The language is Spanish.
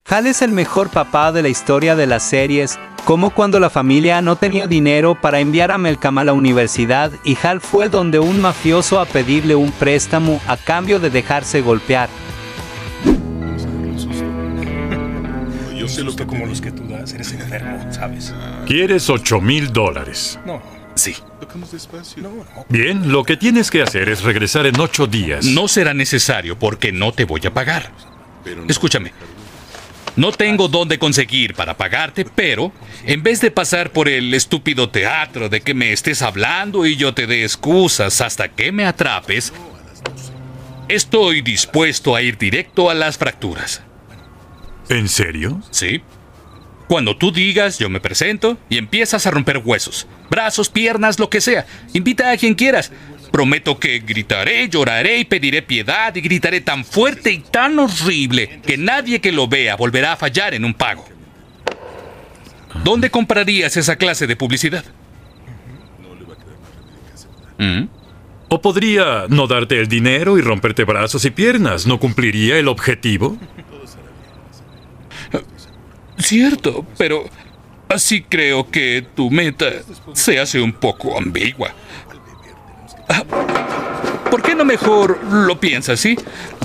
Hal es el mejor papá de la historia de las series, como cuando la familia no tenía dinero para enviar a Malcolm a la universidad y Hal fue donde un mafioso a pedirle un préstamo a cambio de dejarse golpear. Yo sé lo que como los que tú das, eres enfermo, ¿sabes? ¿Quieres $8,000? No. Sí. No. Bien, lo que tienes que hacer es regresar en 8 días. No será necesario porque no te voy a pagar. Escúchame. No tengo dónde conseguir para pagarte, pero en vez de pasar por el estúpido teatro de que me estés hablando y yo te dé excusas hasta que me atrapes, estoy dispuesto a ir directo a las fracturas. ¿En serio? Sí. Cuando tú digas, yo me presento y empiezas a romper huesos, brazos, piernas, lo que sea. Invita a quien quieras. Prometo que gritaré, lloraré y pediré piedad y gritaré tan fuerte y tan horrible que nadie que lo vea volverá a fallar en un pago. ¿Dónde comprarías esa clase de publicidad? ¿O podría no darte el dinero y romperte brazos y piernas? ¿No cumpliría el objetivo? Cierto, pero así creo que tu meta se hace un poco ambigua. ¿Por qué no mejor lo piensas, sí?